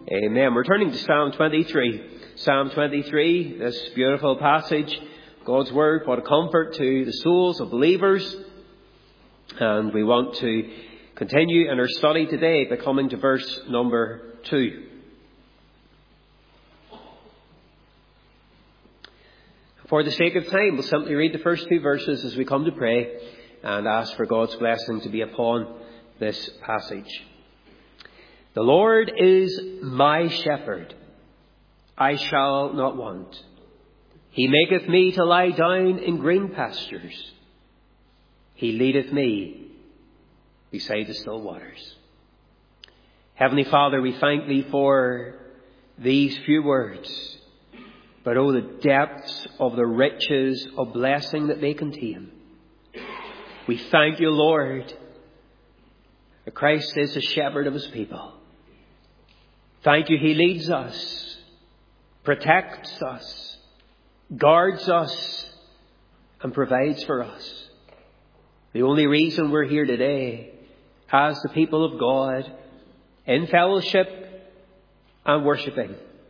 Amen. We're turning to Psalm 23. Psalm 23, this beautiful passage, God's Word, what a comfort to the souls of believers. And we want to continue in our study today by coming to verse number 2. For the sake of time, we'll simply read the first two verses as we come to pray and ask for God's blessing to be upon this passage. The Lord is my shepherd, I shall not want. He maketh me to lie down in green pastures. He leadeth me beside the still waters. Heavenly Father, we thank Thee for these few words, but oh, the depths of the riches of blessing that they contain. We thank You, Lord, that Christ is the shepherd of His people. Thank You, He leads us, protects us, guards us, and provides for us. The only reason we're here today as the people of God in fellowship and worshipping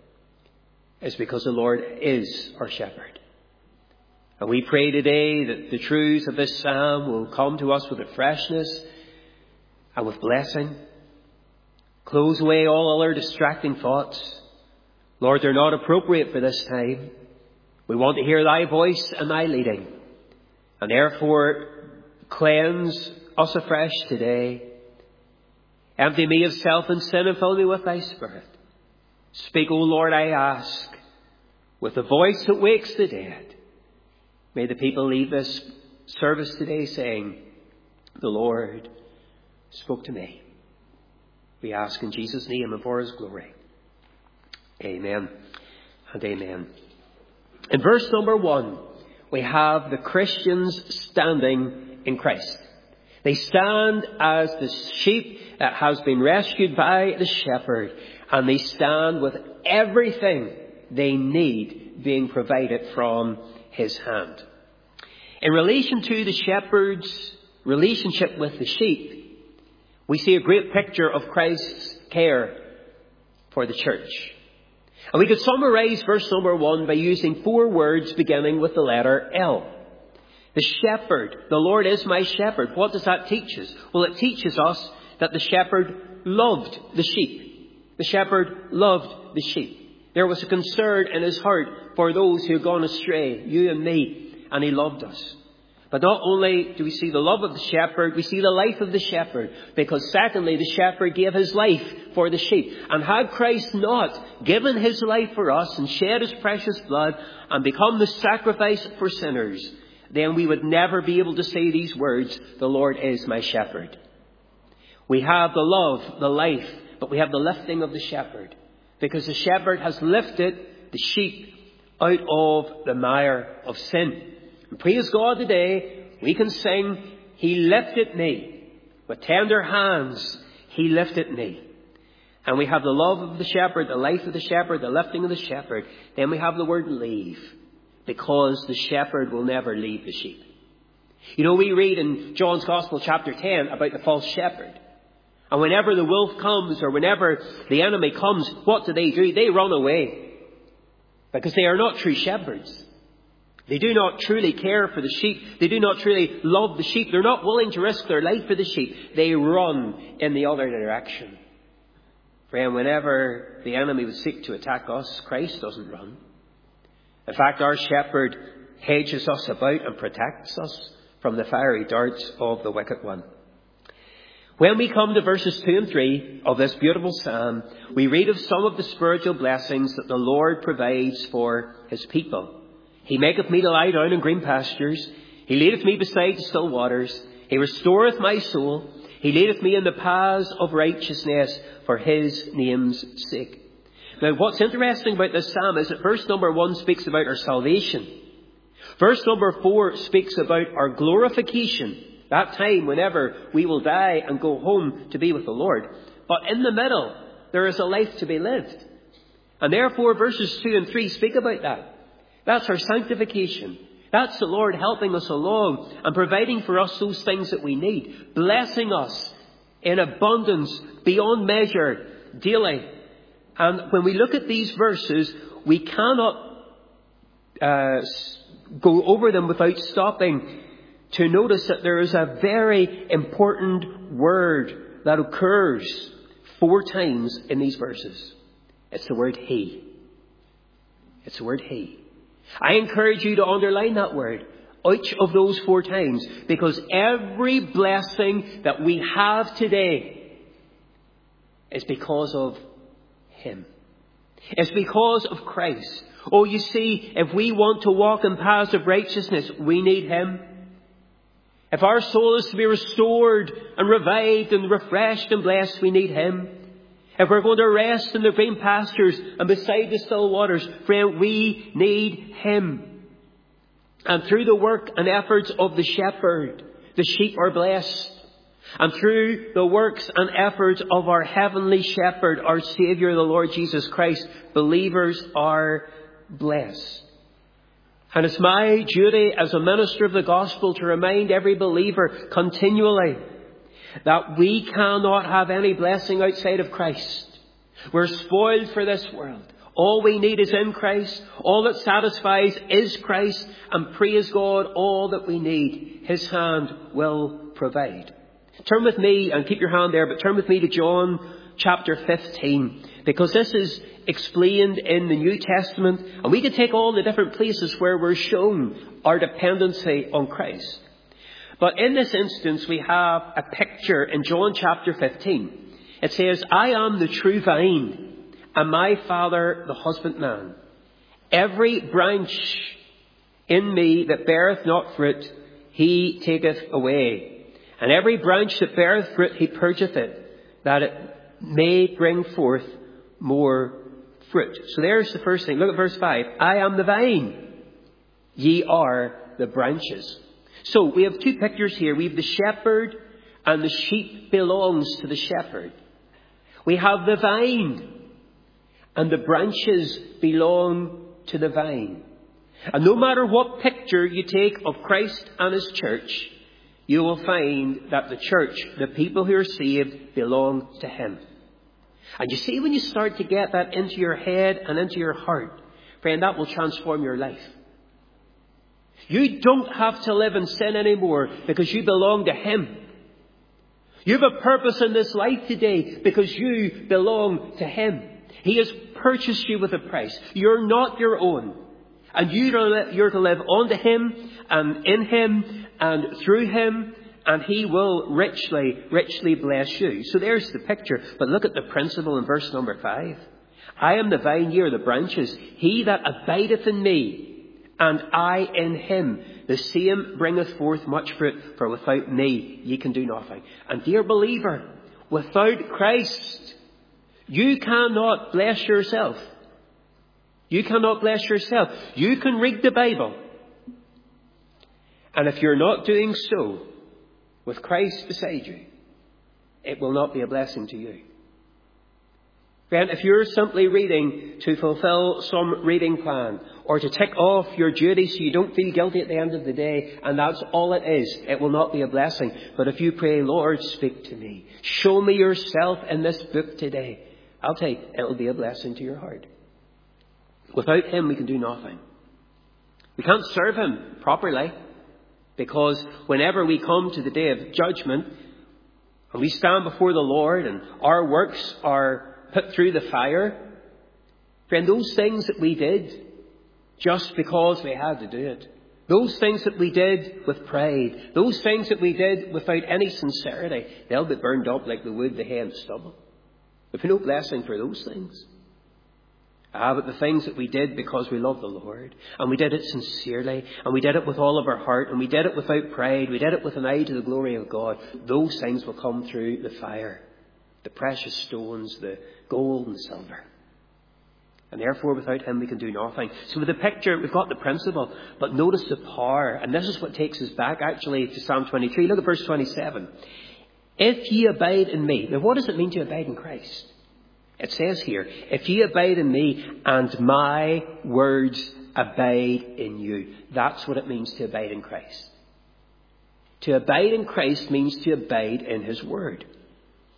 is because the Lord is our shepherd. And we pray today that the truths of this psalm will come to us with a freshness and with blessing. Close away all other distracting thoughts. Lord, they're not appropriate for this time. We want to hear Thy voice and Thy leading. And therefore, cleanse us afresh today. Empty me of self and sin and fill me with Thy Spirit. Speak, O Lord, I ask, with the voice that wakes the dead. May the people leave this service today saying, the Lord spoke to me. We ask in Jesus' name and for His glory. Amen and amen. In verse number 1, we have the Christians standing in Christ. They stand as the sheep that has been rescued by the shepherd, and they stand with everything they need being provided from His hand. In relation to the shepherd's relationship with the sheep, we see a great picture of Christ's care for the church. And we could summarize verse number 1 by using 4 words beginning with the letter L. The shepherd. The Lord is my shepherd. What does that teach us? Well, it teaches us that the shepherd loved the sheep. The shepherd loved the sheep. There was a concern in His heart for those who had gone astray, you and me, and He loved us. But not only do we see the love of the shepherd, we see the life of the shepherd. Because secondly, the shepherd gave His life for the sheep. And had Christ not given His life for us and shed His precious blood and become the sacrifice for sinners, then we would never be able to say these words, the Lord is my shepherd. We have the love, the life, but we have the lifting of the shepherd. Because the shepherd has lifted the sheep out of the mire of sin. And praise God today, we can sing, He lifted me. With tender hands, He lifted me. And we have the love of the shepherd, the life of the shepherd, the lifting of the shepherd. Then we have the word leave. Because the shepherd will never leave the sheep. You know, we read in John's Gospel chapter 10 about the false shepherd. And whenever the wolf comes or whenever the enemy comes, what do? They run away. Because they are not true shepherds. They do not truly care for the sheep. They do not truly love the sheep. They're not willing to risk their life for the sheep. They run in the other direction. Friend, whenever the enemy would seek to attack us, Christ doesn't run. In fact, our shepherd hedges us about and protects us from the fiery darts of the wicked one. When we come to verses 2 and 3 of this beautiful psalm, we read of some of the spiritual blessings that the Lord provides for His people. He maketh me to lie down in green pastures. He leadeth me beside the still waters. He restoreth my soul. He leadeth me in the paths of righteousness for His name's sake. Now, what's interesting about this psalm is that verse number 1 speaks about our salvation. Verse number 4 speaks about our glorification. That time whenever we will die and go home to be with the Lord. But in the middle, there is a life to be lived. And therefore, verses 2 and 3 speak about that. That's our sanctification. That's the Lord helping us along and providing for us those things that we need. Blessing us in abundance, beyond measure, daily. And when we look at these verses, we cannot go over them without stopping to notice that there is a very important word that occurs 4 times in these verses. It's the word He. It's the word He. I encourage you to underline that word, each of those 4 times, because every blessing that we have today is because of Him. It's because of Christ. Oh, you see, if we want to walk in paths of righteousness, we need Him. If our soul is to be restored and revived and refreshed and blessed, we need Him. If we're going to rest in the green pastures and beside the still waters, friend, we need Him. And through the work and efforts of the shepherd, the sheep are blessed. And through the works and efforts of our heavenly shepherd, our Saviour, the Lord Jesus Christ, believers are blessed. And it's my duty as a minister of the gospel to remind every believer continually that we cannot have any blessing outside of Christ. We're spoiled for this world. All we need is in Christ. All that satisfies is Christ. And praise God, all that we need, His hand will provide. Turn with me, and keep your hand there, but turn with me to John chapter 15. Because this is explained in the New Testament. And we can take all the different places where we're shown our dependency on Christ. But in this instance, we have a picture in John chapter 15. It says, I am the true vine, and my Father the husbandman. Every branch in me that beareth not fruit, He taketh away. And every branch that beareth fruit, He purgeth it, that it may bring forth more fruit. So there's the first thing. Look at verse 5. I am the vine. Ye are the branches. So we have 2 pictures here. We have the shepherd, and the sheep belongs to the shepherd. We have the vine, and the branches belong to the vine. And no matter what picture you take of Christ and His church, you will find that the church, the people who are saved, belong to Him. And you see, when you start to get that into your head and into your heart, friend, that will transform your life. You don't have to live in sin anymore because you belong to Him. You have a purpose in this life today because you belong to Him. He has purchased you with a price. You're not your own. And you're to live unto Him and in Him and through Him, and He will richly, richly bless you. So there's the picture. But look at the principle in verse number 5. I am the vine, ye are the branches. He that abideth in me, and I in him, the same bringeth forth much fruit, for without me ye can do nothing. And dear believer, without Christ, you cannot bless yourself. You cannot bless yourself. You can read the Bible. And if you're not doing so, with Christ beside you, it will not be a blessing to you. Friend, if you're simply reading to fulfill some reading plan, or to tick off your duties so you don't feel guilty at the end of the day, and that's all it is, it will not be a blessing. But if you pray, Lord, speak to me, show me yourself in this book today, I'll tell you, it will be a blessing to your heart. Without Him, we can do nothing. We can't serve Him properly, because whenever we come to the day of judgment, and we stand before the Lord, and our works are put through the fire, friend, those things that we did just because we had to do it, those things that we did with pride, those things that we did without any sincerity, they'll be burned up like the wood, the hay and the stubble. There'll be no blessing for those things. But the things that we did because we love the Lord, and we did it sincerely, and we did it with all of our heart, and we did it without pride, we did it with an eye to the glory of God, those things will come through the fire. The precious stones, the gold and the silver. And therefore, without Him, we can do nothing. So with the picture, we've got the principle, but notice the power. And this is what takes us back, actually, to Psalm 23. Look at verse 27. If ye abide in me. Now, what does it mean to abide in Christ? It says here, if ye abide in me, and my words abide in you. That's what it means to abide in Christ. To abide in Christ means to abide in His word.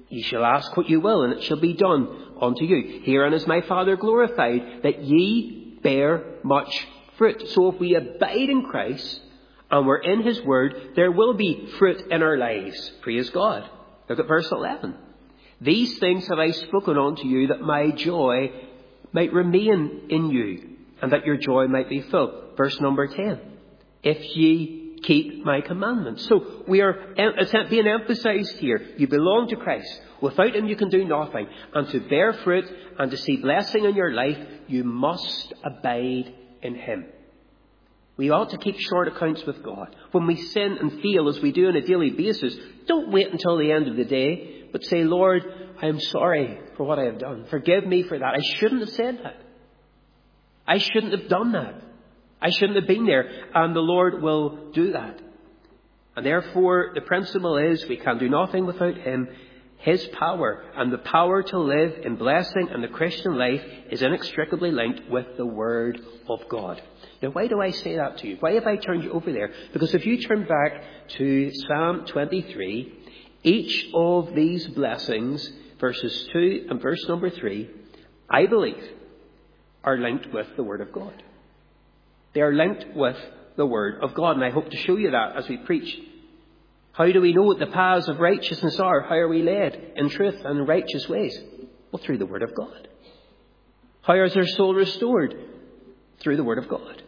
Ye shall ask what you will, and it shall be done unto you. Herein is my Father glorified, that ye bear much fruit. So if we abide in Christ and we're in his word, there will be fruit in our lives. Praise God. Look at verse 11. These things have I spoken unto you, that my joy might remain in you, and that your joy might be full. Verse number 10. If ye keep my commandments. So it's being emphasized here. You belong to Christ. Without him you can do nothing. And to bear fruit and to see blessing in your life, you must abide in him. We ought to keep short accounts with God. When we sin and fail, as we do on a daily basis, don't wait until the end of the day, but say, Lord, I am sorry for what I have done. Forgive me for that. I shouldn't have said that. I shouldn't have done that. I shouldn't have been there. And the Lord will do that. And therefore, the principle is we can do nothing without him. His power and the power to live in blessing and the Christian life is inextricably linked with the Word of God. Now, why do I say that to you? Why have I turned you over there? Because if you turn back to Psalm 23, each of these blessings, verses 2 and verse number 3, I believe, are linked with the Word of God. They are linked with the Word of God, and I hope to show you that as we preach. How do we know what the paths of righteousness are? How are we led in truth and in righteous ways? Well, through the Word of God. How is our soul restored? Through the Word of God.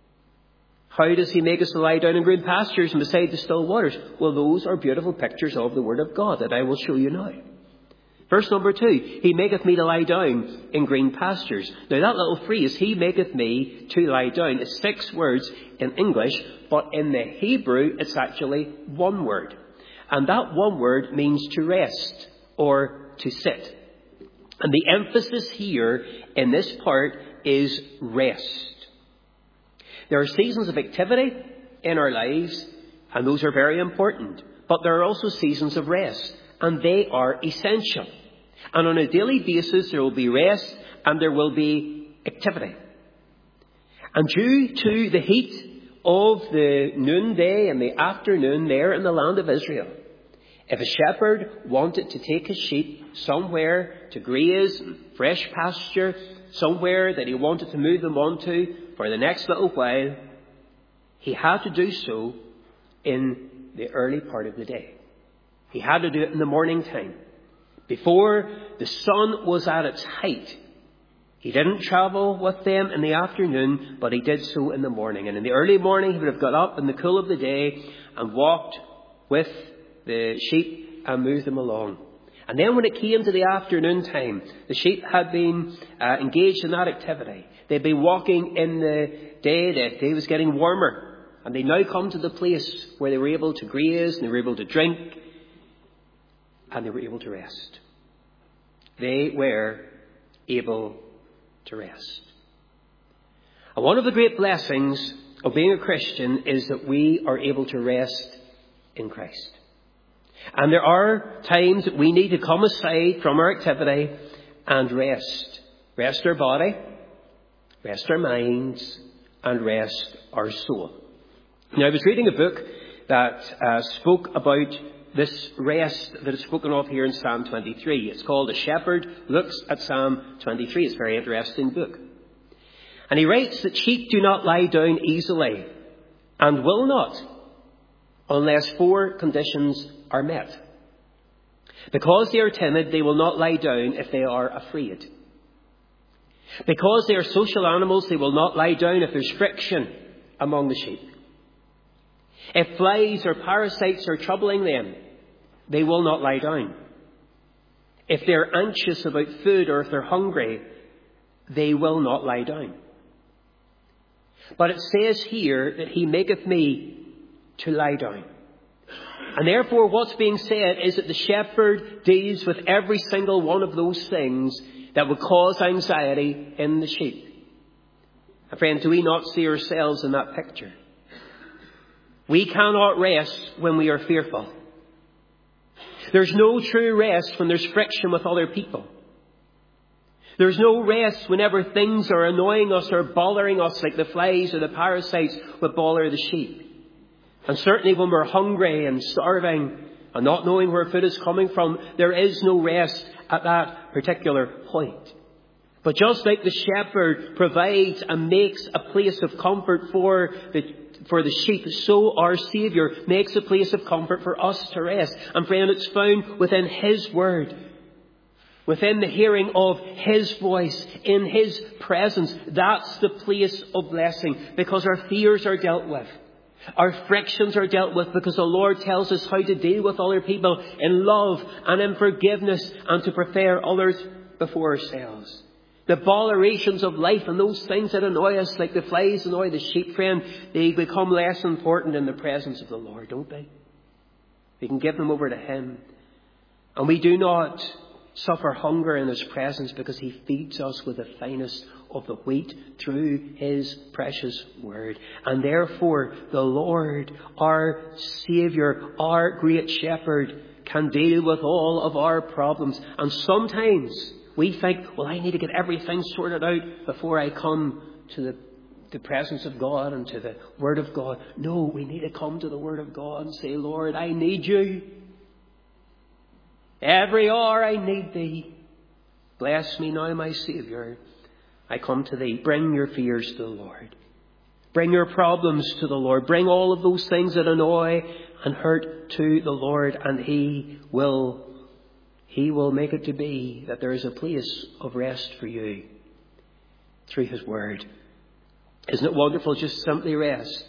How does he make us to lie down in green pastures and beside the still waters? Well, those are beautiful pictures of the Word of God that I will show you now. Verse number 2, he maketh me to lie down in green pastures. Now that little phrase, he maketh me to lie down, is 6 words in English, but in the Hebrew it's actually 1 word. And that 1 word means to rest or to sit. And the emphasis here in this part is rest. There are seasons of activity in our lives, and those are very important. But there are also seasons of rest, and they are essential. And on a daily basis, there will be rest and there will be activity. And due to the heat of the noonday and the afternoon there in the land of Israel, if a shepherd wanted to take his sheep somewhere to graze, fresh pasture, somewhere that he wanted to move them onto for the next little while, he had to do so in the early part of the day. He had to do it in the morning time, before the sun was at its height. He didn't travel with them in the afternoon, but he did so in the morning. And in the early morning, he would have got up in the cool of the day and walked with the sheep and moved them along. And then when it came to the afternoon time, the sheep had been engaged in that activity. They'd been walking in the day. The day was getting warmer. And they now come to the place where they were able to graze and they were able to drink and they were able to rest. They were able to rest. And one of the great blessings of being a Christian is that we are able to rest in Christ. And there are times that we need to come aside from our activity and rest. Rest our body, rest our minds, and rest our soul. Now, I was reading a book that spoke about this rest that is spoken of here in Psalm 23. It's called A Shepherd Looks at Psalm 23. It's a very interesting book. And he writes that sheep do not lie down easily and will not unless 4 conditions are met. Because they are timid, they will not lie down if they are afraid. Because they are social animals, they will not lie down if there's friction among the sheep. If flies or parasites are troubling them, they will not lie down. If they're anxious about food or if they're hungry, they will not lie down. But it says here that he maketh me to lie down. And therefore what's being said is that the shepherd deals with every single one of those things that would cause anxiety in the sheep. And friend, do we not see ourselves in that picture? We cannot rest when we are fearful. There's no true rest when there's friction with other people. There's no rest whenever things are annoying us or bothering us like the flies or the parasites would bother the sheep. And certainly when we're hungry and starving and not knowing where food is coming from, there is no rest at that particular point. But just like the shepherd provides and makes a place of comfort for the sheep, so our Saviour makes a place of comfort for us to rest. And friend, it's found within His Word, within the hearing of His voice, in His presence. That's the place of blessing, because our fears are dealt with. Our frictions are dealt with, because the Lord tells us how to deal with other people in love and in forgiveness, and to prefer others before ourselves. The botherations of life and those things that annoy us, like the flies annoy the sheep, friend, they become less important in the presence of the Lord, don't they? We can give them over to Him. And we do not suffer hunger in His presence, because He feeds us with the finest of the wheat through His precious Word. And therefore, the Lord, our Saviour, our great Shepherd, can deal with all of our problems. And sometimes we think, well, I need to get everything sorted out before I come to the presence of God and to the Word of God. No, we need to come to the Word of God and say, Lord, I need You. Every hour I need Thee. Bless me now, my Saviour. I come to Thee. Bring your fears to the Lord. Bring your problems to the Lord. Bring all of those things that annoy and hurt to the Lord, and He will make it to be that there is a place of rest for you through His Word. Isn't it wonderful? Just simply rest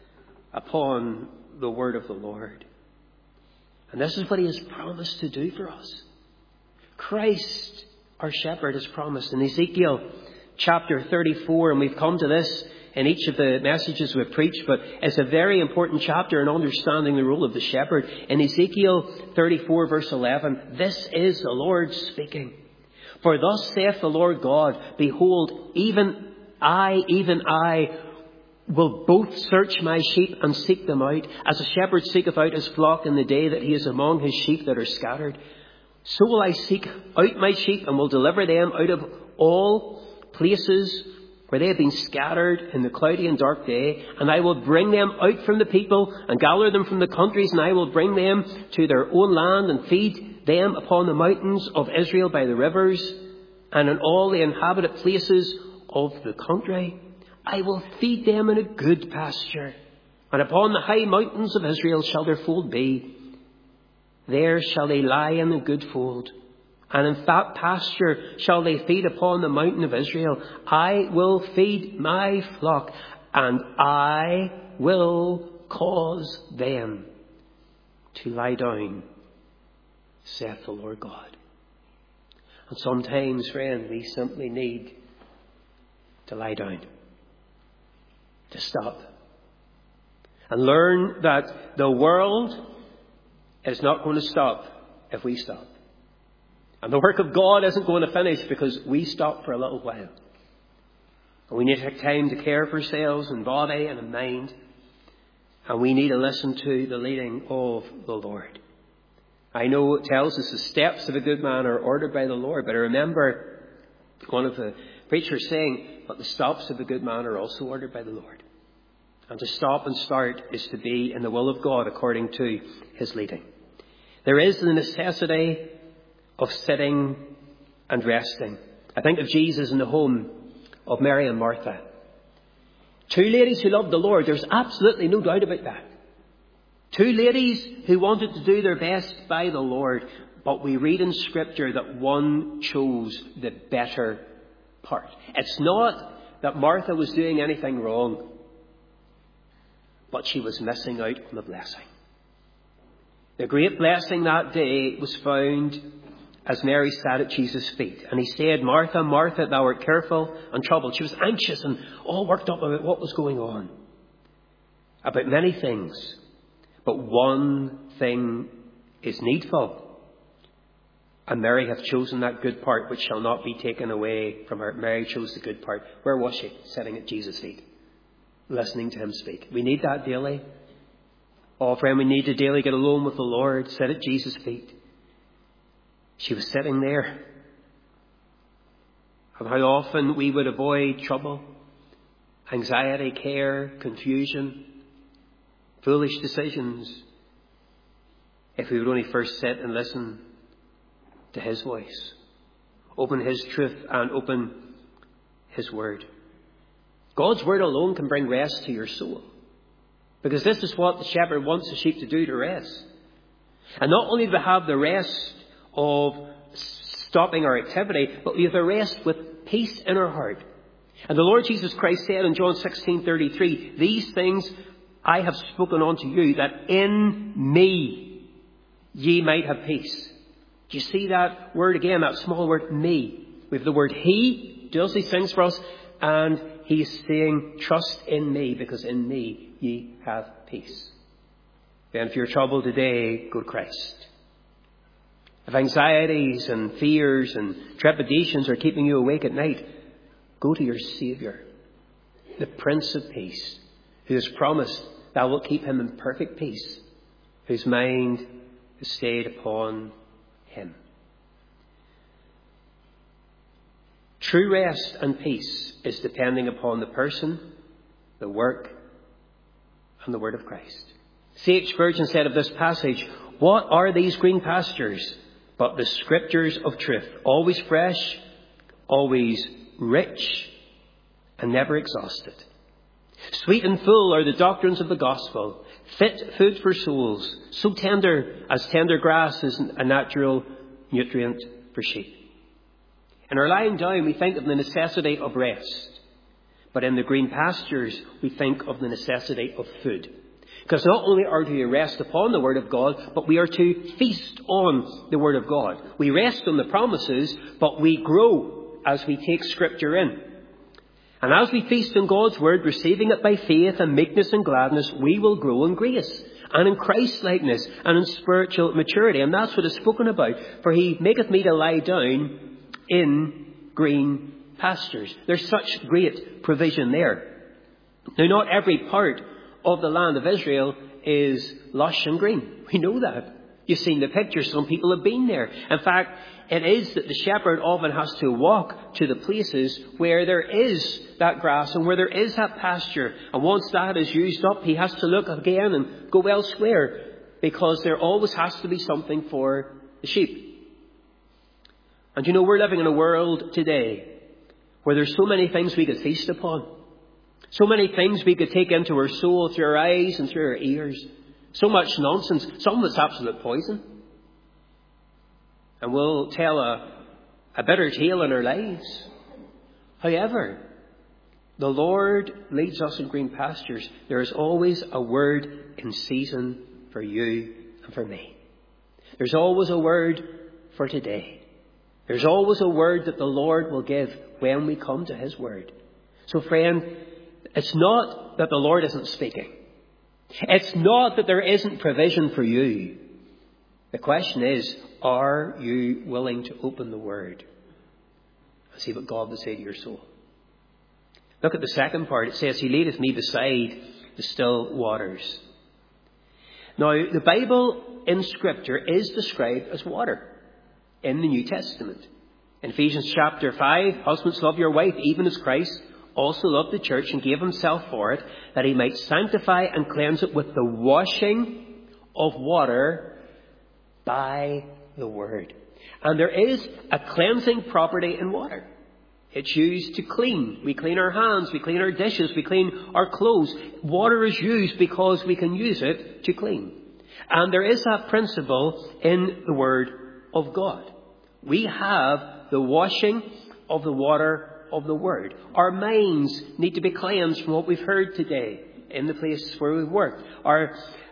upon the Word of the Lord. And this is what He has promised to do for us. Christ, our Shepherd, has promised in Ezekiel chapter 34, and we've come to this in each of the messages we've preached, but it's a very important chapter in understanding the role of the shepherd. In Ezekiel 34 verse 11, this is the Lord speaking. For thus saith the Lord God, behold, even I, will both search my sheep and seek them out, as a shepherd seeketh out his flock in the day that he is among his sheep that are scattered. So will I seek out my sheep, and will deliver them out of all places where they have been scattered in the cloudy and dark day, and I will bring them out from the people and gather them from the countries, and I will bring them to their own land and feed them upon the mountains of Israel by the rivers and in all the inhabited places of the country. I will feed them in a good pasture, and upon the high mountains of Israel shall their fold be. There shall they lie in a good fold, and in fat pasture shall they feed upon the mountain of Israel. I will feed my flock, and I will cause them to lie down, saith the Lord God. And sometimes, friend, we simply need to lie down, to stop, and learn that the world is not going to stop if we stop. And the work of God isn't going to finish because we stop for a little while. And we need to take time to care for ourselves in body and in mind. And we need to listen to the leading of the Lord. I know it tells us the steps of a good man are ordered by the Lord. But I remember one of the preachers saying, but the stops of a good man are also ordered by the Lord. And to stop and start is to be in the will of God according to His leading. There is the necessity of sitting and resting. I think of Jesus in the home of Mary and Martha. Two ladies who loved the Lord. There's absolutely no doubt about that. Two ladies who wanted to do their best by the Lord. But we read in Scripture that one chose the better part. It's not that Martha was doing anything wrong, but she was missing out on the blessing. The great blessing that day was found as Mary sat at Jesus' feet. And He said, Martha, Martha, thou art careful and troubled. She was anxious and all worked up about what was going on, about many things. But one thing is needful. And Mary hath chosen that good part which shall not be taken away from her. Mary chose the good part. Where was she? Sitting at Jesus' feet, listening to Him speak. We need that daily. Oh, friend, we need to daily get alone with the Lord, sit at Jesus' feet. She was sitting there. And how often we would avoid trouble, anxiety, care, confusion, foolish decisions if we would only first sit and listen to his voice, open his truth and open his word. God's word alone can bring rest to your soul, because this is what the shepherd wants the sheep to do, to rest. And not only do we have the rest of stopping our activity, but we have the rest with peace in our heart. And the Lord Jesus Christ said in John 16:33, "These things I have spoken unto you, that in me ye might have peace." Do you see that word again, that small word, me? We have the word he does these things for us, and he's saying, trust in me, because in me ye have peace. Then if you're troubled today, go to Christ. If anxieties and fears and trepidations are keeping you awake at night, go to your Saviour, the Prince of Peace, who has promised thou wilt keep him in perfect peace, whose mind is stayed upon him. True rest and peace is depending upon the person, the work, and the word of Christ. C.H. Spurgeon said of this passage, "What are these green pastures but the scriptures of truth, always fresh, always rich, and never exhausted? Sweet and full are the doctrines of the gospel, fit food for souls, so tender as tender grass is a natural nutrient for sheep." In our lying down, we think of the necessity of rest. But in the green pastures, we think of the necessity of food. Because not only are we to rest upon the Word of God, but we are to feast on the Word of God. We rest on the promises, but we grow as we take Scripture in. And as we feast on God's Word, receiving it by faith and meekness and gladness, we will grow in grace and in Christ-likeness and in spiritual maturity. And that's what is spoken about. For he maketh me to lie down in green pastures. There's such great provision there. Now, not every part of the land of Israel is lush and green. We know that. You've seen the pictures. Some people have been there. In fact, it is that the shepherd often has to walk to the places where there is that grass and where there is that pasture. And once that is used up, he has to look again and go elsewhere, because there always has to be something for the sheep. And you know, we're living in a world today where there's so many things we could feast upon. So many things we could take into our soul through our eyes and through our ears. So much nonsense. Some of it's absolute poison. And we'll tell a bitter tale in our lives. However, the Lord leads us in green pastures. There is always a word in season for you and for me. There's always a word for today. There's always a word that the Lord will give when we come to his word. So friend, it's not that the Lord isn't speaking. It's not that there isn't provision for you. The question is, are you willing to open the word and see what God will say to your soul? Look at the second part. It says, he leadeth me beside the still waters. Now, the Bible in Scripture is described as water in the New Testament. In Ephesians chapter 5, husbands, love your wife, even as Christ also loved the church and gave himself for it, that he might sanctify and cleanse it with the washing of water by the word. And there is a cleansing property in water. It's used to clean. We clean our hands, we clean our dishes, we clean our clothes. Water is used because we can use it to clean. And there is that principle in the Word of God. We have the washing of the water of the Word. Our minds need to be cleansed from what we've heard today in the places where we've worked. Our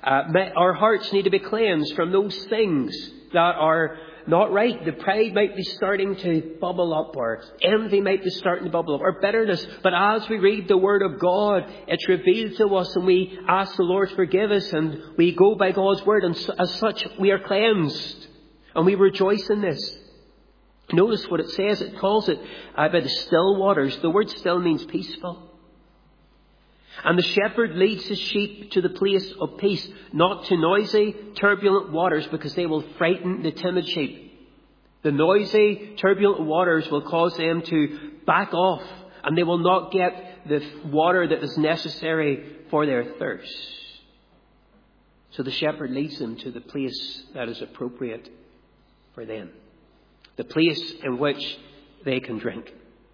hearts need to be cleansed from those things that are not right. The pride might be starting to bubble up, or envy might be starting to bubble up, or bitterness. But as we read the Word of God, it's revealed to us, and we ask the Lord to forgive us, and we go by God's Word, and as such we are cleansed, and we rejoice in this. Notice what it says. It calls it by the still waters. The word still means peaceful. And the shepherd leads his sheep to the place of peace, not to noisy, turbulent waters, because they will frighten the timid sheep. The noisy, turbulent waters will cause them to back off, and they will not get the water that is necessary for their thirst. So the shepherd leads them to the place that is appropriate for them, the place in which they can drink.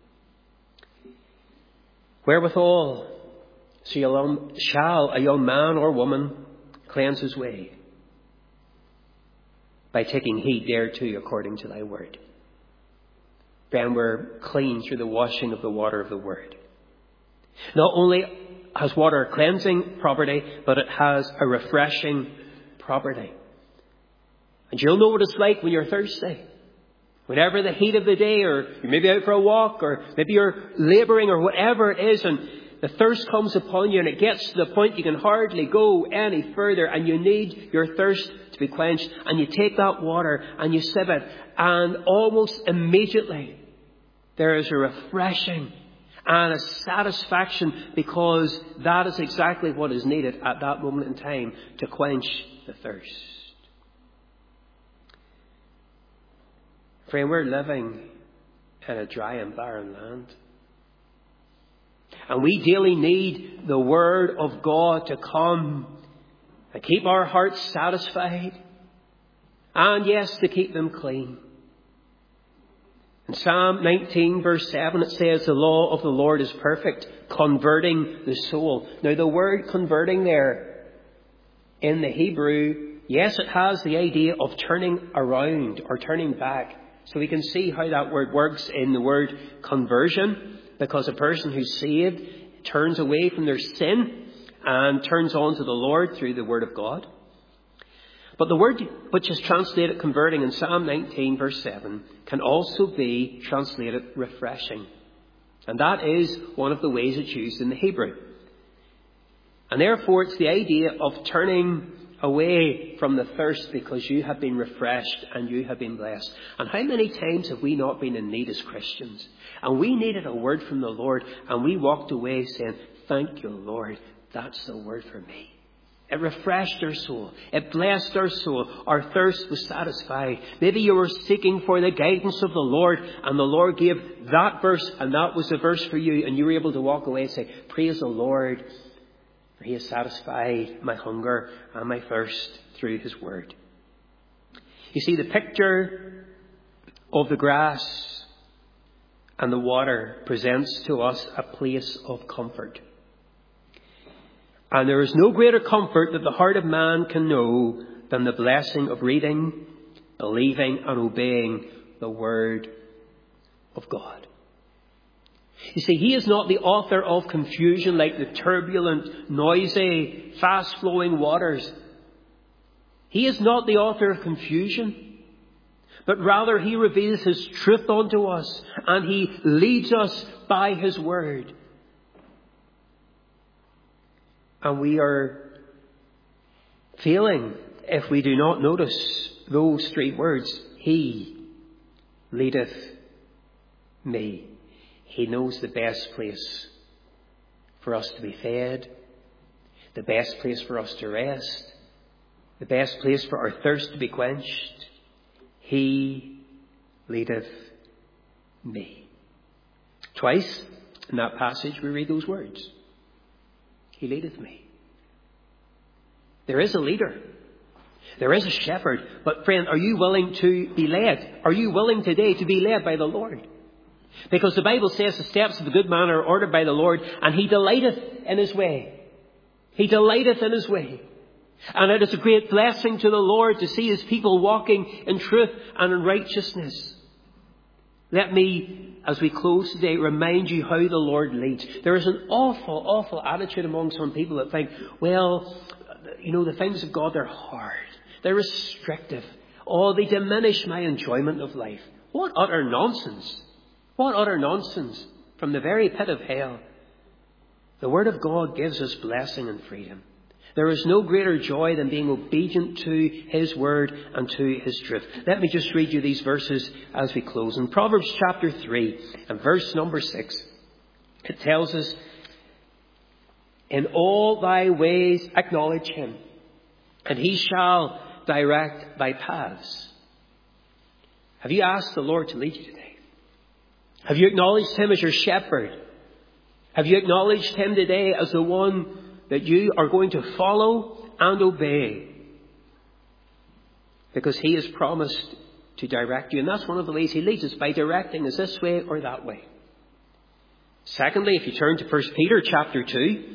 Wherewithal shall a young man or woman cleanse his way? By taking heed thereto according to thy word. Then we're clean through the washing of the water of the word. Not only has water a cleansing property, but it has a refreshing property. And you'll know what it's like when you're thirsty. Whenever the heat of the day, or you're maybe out for a walk, or maybe you're labouring, or whatever it is, and the thirst comes upon you, and it gets to the point you can hardly go any further, and you need your thirst to be quenched, and you take that water and you sip it, and almost immediately there is a refreshing and a satisfaction, because that is exactly what is needed at that moment in time to quench the thirst. Friend, we're living in a dry and barren land. And we daily need the Word of God to come and keep our hearts satisfied. And yes, to keep them clean. In Psalm 19 verse 7 it says, the law of the Lord is perfect, converting the soul. Now the word converting there in the Hebrew, yes, it has the idea of turning around or turning back. So we can see how that word works in the word conversion, because a person who's saved turns away from their sin and turns on to the Lord through the Word of God. But the word which is translated converting in Psalm 19 verse 7 can also be translated refreshing. And that is one of the ways it's used in the Hebrew. And therefore it's the idea of turning away from the thirst because you have been refreshed and you have been blessed. And how many times have we not been in need as Christians? And we needed a word from the Lord, and we walked away saying, thank you, Lord, that's the word for me. It refreshed our soul. It blessed our soul. Our thirst was satisfied. Maybe you were seeking for the guidance of the Lord, and the Lord gave that verse, and that was the verse for you, and you were able to walk away and say, praise the Lord, for He has satisfied my hunger and my thirst through His word. You see, the picture of the grass and the water presents to us a place of comfort. And there is no greater comfort that the heart of man can know than the blessing of reading, believing and obeying the Word of God. You see, He is not the author of confusion like the turbulent, noisy, fast-flowing waters. He is not the author of confusion, but rather He reveals His truth unto us, and He leads us by His Word. And we are failing if we do not notice those three words. He leadeth me. He knows the best place for us to be fed, the best place for us to rest, the best place for our thirst to be quenched. He leadeth me. Twice in that passage we read those words. He leadeth me. There is a leader. There is a shepherd. But friend, are you willing to be led? Are you willing today to be led by the Lord? Because the Bible says the steps of a good man are ordered by the Lord, and He delighteth in His way. He delighteth in His way. And it is a great blessing to the Lord to see His people walking in truth and in righteousness. Let me, as we close today, remind you how the Lord leads. There is an awful, awful attitude among some people that think, well, you know, the things of God, they're hard. They're restrictive. Oh, they diminish my enjoyment of life. What utter nonsense. What utter nonsense. From the very pit of hell, the Word of God gives us blessing and freedom. There is no greater joy than being obedient to His Word and to His truth. Let me just read you these verses as we close. In Proverbs chapter 3 and verse number 6, it tells us, in all thy ways acknowledge Him, and He shall direct thy paths. Have you asked the Lord to lead you today? Have you acknowledged Him as your shepherd? Have you acknowledged Him today as the one that you are going to follow and obey? because he has promised to direct you. And that's one of the ways he leads us, by directing us this way or that way. Secondly, if you turn to 1 Peter chapter 2,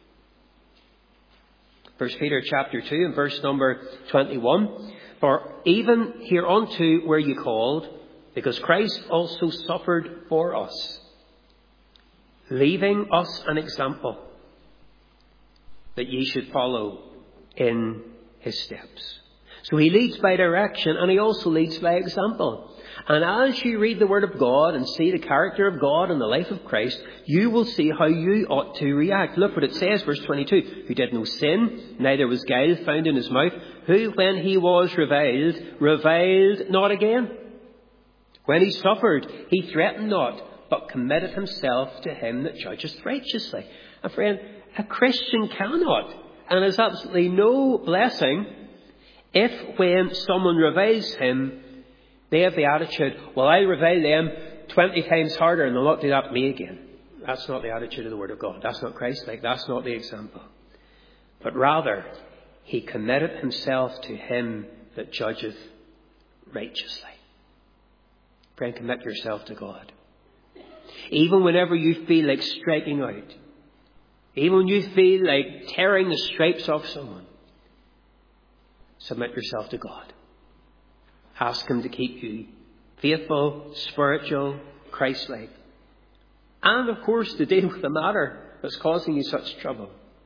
1 Peter chapter 2 and verse number 21, for even hereunto were ye called, because Christ also suffered for us, leaving us an example, that ye should follow in his steps. So he leads by direction, and he also leads by example. And as you read the Word of God and see the character of God and the life of Christ, you will see how you ought to react. Look what it says, verse 22. Who did no sin, neither was guile found in his mouth, who when he was reviled not again. When he suffered, he threatened not, but committed himself to him that judgeth righteously. And friend, a Christian cannot, and has absolutely no blessing, if when someone reviles him, they have the attitude, well, I'll revile them 20 times harder and they'll not do that to me again. That's not the attitude of the Word of God. That's not Christ-like. That's not the example. But rather, he committed himself to him that judgeth righteously. Friend, commit yourself to God. Even whenever you feel like striking out, even when you feel like tearing the stripes off someone, submit yourself to God. Ask him to keep you faithful, spiritual, Christ-like. And, of course, to deal with the matter that's causing you such trouble.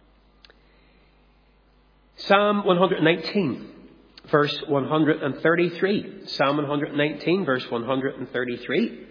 Psalm 119, verse 133. Psalm 119, verse 133.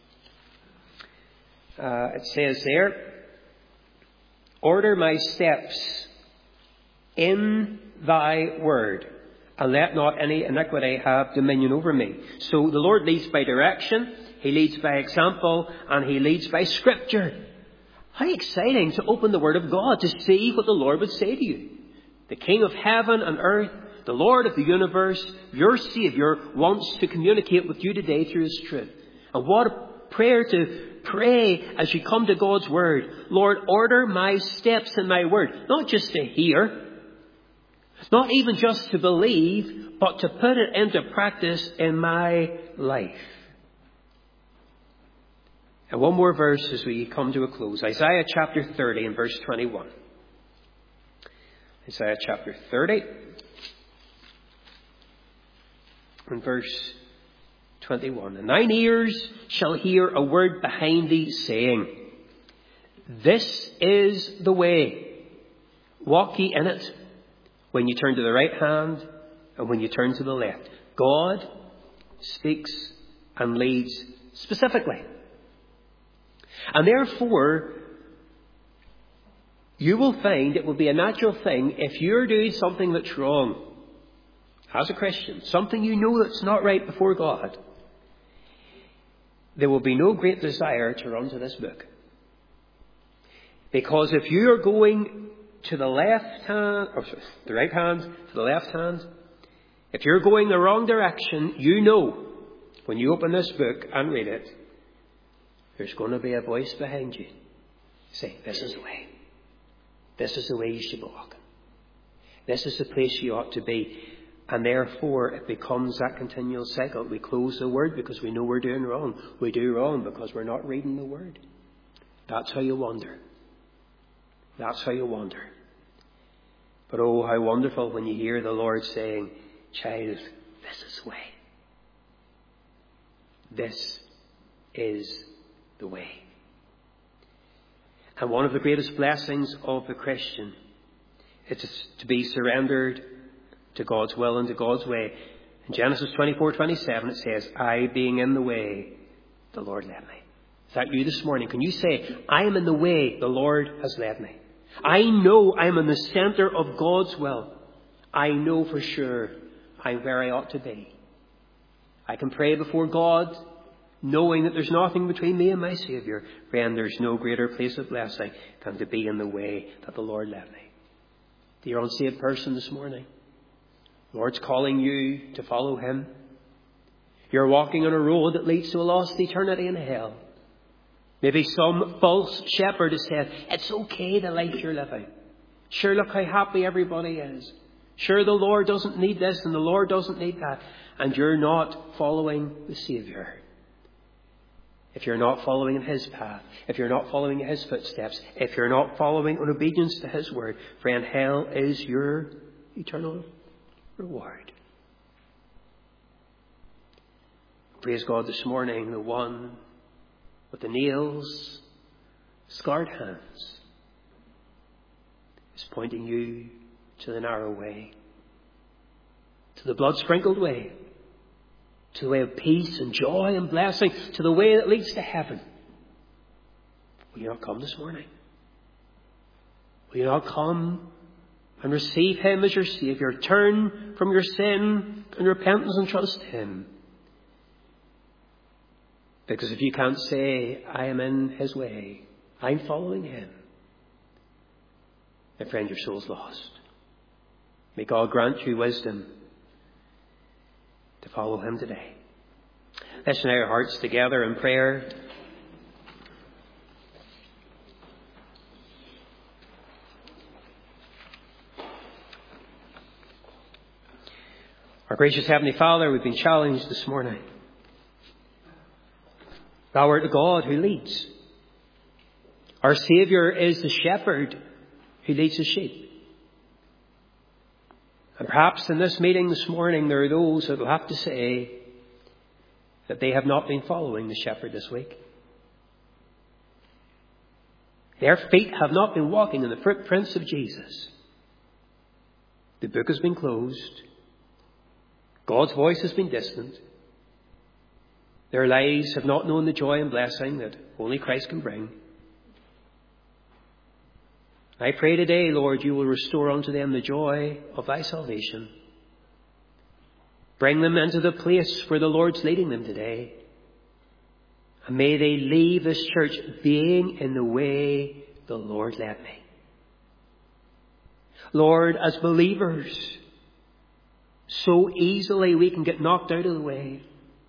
It says there, order my steps in thy word, and let not any iniquity have dominion over me. So the Lord leads by direction, he leads by example, and he leads by Scripture. How exciting to open the Word of God, to see what the Lord would say to you. The King of heaven and earth, the Lord of the universe, your Saviour, wants to communicate with you today through His truth. And what a prayer to pray as you come to God's Word. Lord, order my steps in my Word. Not just to hear, not even just to believe, but to put it into practice in my life. And one more verse as we come to a close. Isaiah chapter 30 and verse 21. Isaiah chapter 30 and verse 21. And thine ears shall hear a word behind thee saying, this is the way, walk ye in it. When you turn to the right hand and when you turn to the left. God speaks and leads specifically. And therefore, you will find it will be a natural thing if you're doing something that's wrong as a Christian, something you know that's not right before God, there will be no great desire to run to this book. Because if you are going to the left hand, or sorry, the right hand to the left hand, if you're going the wrong direction, you know when you open this book and read it, there's going to be a voice behind you saying, this is the way. This is the way you should walk. This is the place you ought to be. And therefore it becomes that continual cycle. We close the Word because we know we're doing wrong. We do wrong because we're not reading the Word. That's how you wander. That's how you wander. But oh, how wonderful when you hear the Lord saying, child, this is the way. This is the way. And one of the greatest blessings of the Christian is to be surrendered to God's will and to God's way. In Genesis 24:27 it says, I being in the way, the Lord led me. Is that you this morning? Can you say, I am in the way, the Lord has led me. I know I am in the centre of God's will. I know for sure I'm where I ought to be. I can pray before God knowing that there's nothing between me and my Saviour. Friend, there's no greater place of blessing than to be in the way that the Lord led me. Dear unsaved person this morning, the Lord's calling you to follow Him. You're walking on a road that leads to a lost eternity in hell. Maybe some false shepherd has said, it's okay the life you're living. Sure, look how happy everybody is. Sure, the Lord doesn't need this and the Lord doesn't need that. And you're not following the Saviour. If you're not following in His path, if you're not following in His footsteps, if you're not following in obedience to His word, friend, hell is your eternal reward. Praise God this morning, the one with the nails, scarred hands, is pointing you to the narrow way, to the blood-sprinkled way, to the way of peace and joy and blessing, to the way that leads to heaven. Will you not come this morning? Will you not come and receive Him as your Saviour? Turn from your sin and repentance and trust Him. Because if you can't say, I am in His way, I'm following Him, my friend, your soul's lost. May God grant you wisdom to follow Him today. Let's unite our hearts together in prayer. Our gracious Heavenly Father, we've been challenged this morning. Thou art the God who leads. Our Saviour is the shepherd who leads His sheep. And perhaps in this meeting this morning there are those that will have to say that they have not been following the shepherd this week. Their feet have not been walking in the footprints of Jesus. The book has been closed. God's voice has been distant. Their lives have not known the joy and blessing that only Christ can bring. I pray today, Lord, you will restore unto them the joy of thy salvation. Bring them into the place where the Lord's leading them today. And may they leave this church being in the way the Lord led me. Lord, as believers, so easily we can get knocked out of the way.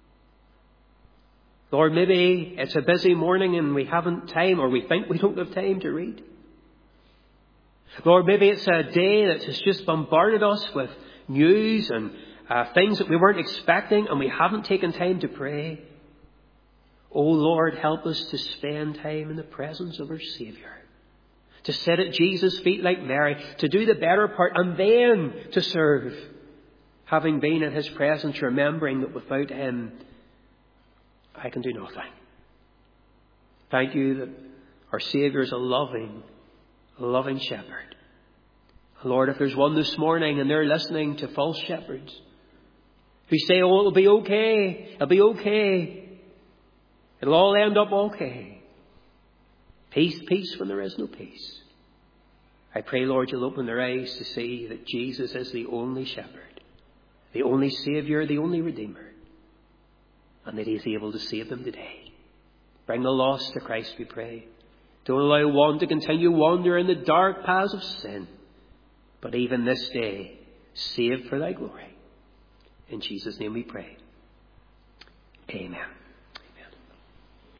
Lord, maybe it's a busy morning and we haven't time, or we think we don't have time to read. Lord, maybe it's a day that has just bombarded us with news and things that we weren't expecting, and we haven't taken time to pray. Oh Lord, help us to spend time in the presence of our Saviour, to sit at Jesus' feet like Mary, to do the better part, and then to serve, having been in His presence, remembering that without Him I can do nothing. Thank you that our Saviour is a loving shepherd. Lord, if there's one this morning and they're listening to false shepherds who say, oh, it'll be okay, it'll all end up okay. Peace, peace when there is no peace. I pray, Lord, you'll open their eyes to see that Jesus is the only shepherd, the only Saviour, the only Redeemer, and that He is able to save them today. Bring the lost to Christ, we pray. Don't allow one to continue wandering in the dark paths of sin, but even this day, save for thy glory. In Jesus' name we pray. Amen.